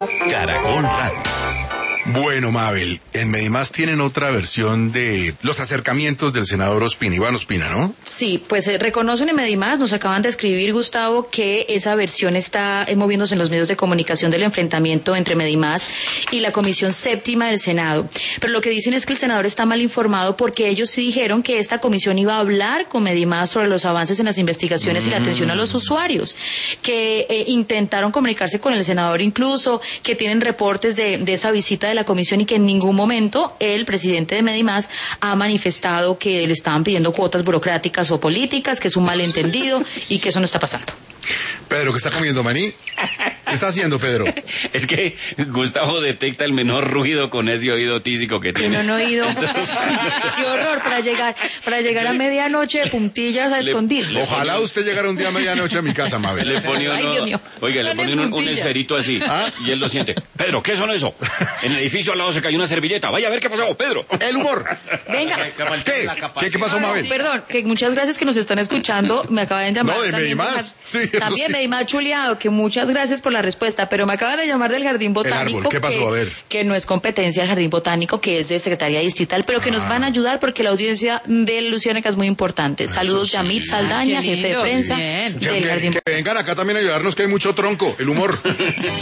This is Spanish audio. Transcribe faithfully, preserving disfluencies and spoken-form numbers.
Caracol Radio. Bueno, Mabel, en Medimás tienen otra versión de los acercamientos del senador Ospina, Iván Ospina, ¿no? Sí, pues eh, reconocen en Medimás, nos acaban de escribir, Gustavo, que esa versión está eh, moviéndose en los medios de comunicación del enfrentamiento entre Medimás y la Comisión Séptima del Senado. Pero lo que dicen es que el senador está mal informado porque ellos sí dijeron que esta comisión iba a hablar con Medimás sobre los avances en las investigaciones mm. y la atención a los usuarios, que eh, intentaron comunicarse con el senador incluso, que tienen reportes de, de esa visita de la comisión y que en ningún momento el presidente de Medimás ha manifestado que le estaban pidiendo cuotas burocráticas o políticas, que es un malentendido y que eso no está pasando. Pedro, ¿qué está comiendo, maní? ¿Qué está haciendo, Pedro? Es que Gustavo detecta el menor ruido con ese oído tísico que tiene. No, no oído. Qué horror para llegar, para llegar a medianoche de puntillas a escondir. Ojalá usted llegara un día a medianoche a mi casa, Mabel. Le pone uno, Ay, Dios mío. Oiga, le pone un, un esferito así, ¿ah? Y él lo siente. Pedro, ¿qué son eso? En el edificio al lado se cayó una servilleta. Vaya a ver qué pasó, Pedro. El humor. Venga. ¿Qué? ¿Qué, qué pasó, Mabel? Perdón, que muchas gracias que nos están escuchando. Me acaban de llamar. No, de Medimás. Sí, también sí. Medimás chuleado, que muchas gracias por la respuesta, pero me acaban de llamar del Jardín Botánico. El árbol, ¿qué pasó? Que, a ver. Que no es competencia del Jardín Botánico, que es de Secretaría Distrital, pero que ah. nos van a ayudar porque la audiencia de Luciánica es muy importante. Saludos, sí. Yamit Saldaña, jefe de prensa Bien. del que, Jardín que, que vengan acá también a ayudarnos, que hay mucho tronco, el humor.